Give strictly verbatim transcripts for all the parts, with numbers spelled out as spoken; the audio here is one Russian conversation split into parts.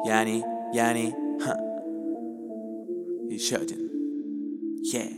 Яни, Яни, ха. Еще один. Yeah.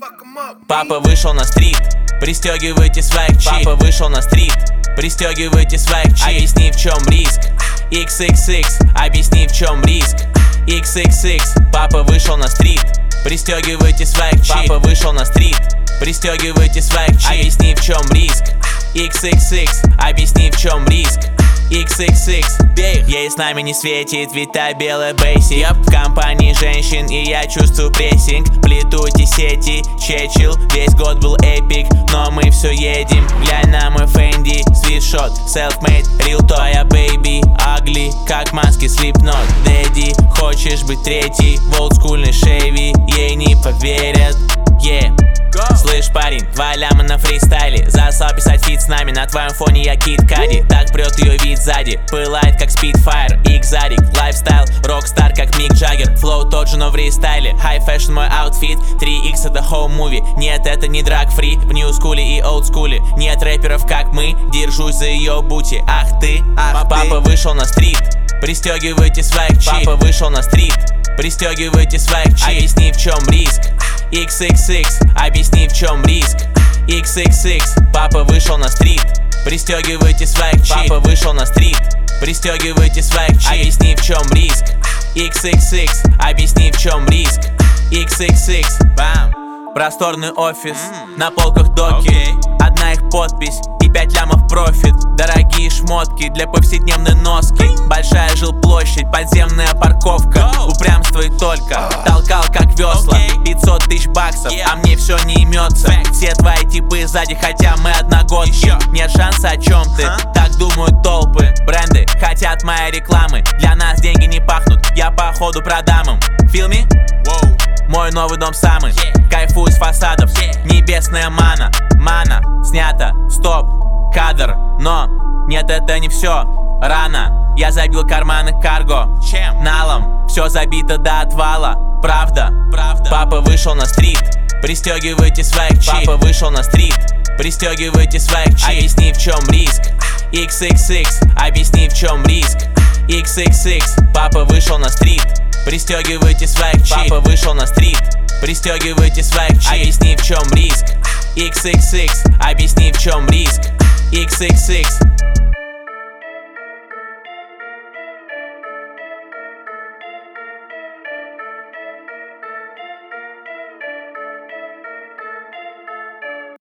Папа вышел на стрит, пристегивайте свайк чип. Папа вышел на стрит, пристегивайте свайк чип. Объясни, в чем риск. икс икс икс, объясни, в чем риск. икс икс икс, папа вышел на стрит, пристегивайте свайк чип. Папа вышел на стрит, пристегивайте свайк чип. Объясни, в чем риск. икс икс икс, объясни, в чем риск. икс икс икс, ей с нами не светит, ведь та белая бейсик. yep. В компании женщин и я чувствую прессинг. Плету эти сети, чечил, весь год был эпик, но мы все едем. Глянь на мой Фенди, свитшот, self-made, real твоя baby, ugly, как маски Slipknot. Дэдди, хочешь быть третий, в олдскульной шейви, ей не поверят, yeah. Слышь, парень, два ляма на фристайле, засал писать фит с нами, на твоем фоне я Кид Кади. Так прет ее вид сзади, пылает как Spitfire, Икзарик, лайфстайл, рокстар как Мик Джаггер. Флоу тот же, но в рестайле, хай фэшн мой аутфит, три икс это home movie. Нет, это не драг-фри, в нью-скуле и олдскуле. Нет рэперов как мы, держусь за ее бути. Ах ты, ах папа ты. Вышел на стрит, пристегивайте свайк чип. Папа вышел на стрит, пристегивайте свайк чип. Объясни, в чем риск. икс икс икс, объясни, в чем риск. икс икс икс, папа вышел на стрит, пристегивайте свайк чип. Папа вышел на стрит, пристегивайте свайк чип. Объясни, в чем риск. икс икс икс, объясни, в чем риск. икс икс икс, бам. Просторный офис, mm. на полках доки, okay. Одна их подпись и пять лямов профит. Дорогие шмотки для повседневной носки. Большая жилплощадь, подземная парковка. Go. Упрямство и только, uh. толкал как весла, okay. пятьсот тысяч баксов, yeah. А мне все не имется. Fact. Все твои типы сзади, хотя мы одногодки. Еще. Нет шанса, о чем ты, huh? Так думают толпы. Бренды хотят моей рекламы, для нас деньги не пахнут, я походу продам им. Feel me? Wow. Мой новый дом самый, yeah. Кайфую с фасадов, yeah. Небесная мана, мана, снято, стоп, кадр. Но нет, это не все, рано. Я забил карманы карго, чем? Налом, все забито до отвала. Правда, правда. Папа вышел на стрит, пристегивайте свайк чип. Папа вышел на стрит, пристегивайте свайк чип. Объясни, в чем риск. икс икс икс, объясни, в чем риск. икс икс икс, папа вышел на стрит, пристегивайте свайк чип. Папа вышел на стрит, пристегивайте свайк чип. Объясни, в чем риск. икс икс икс, объясни, в чем риск. икс икс икс.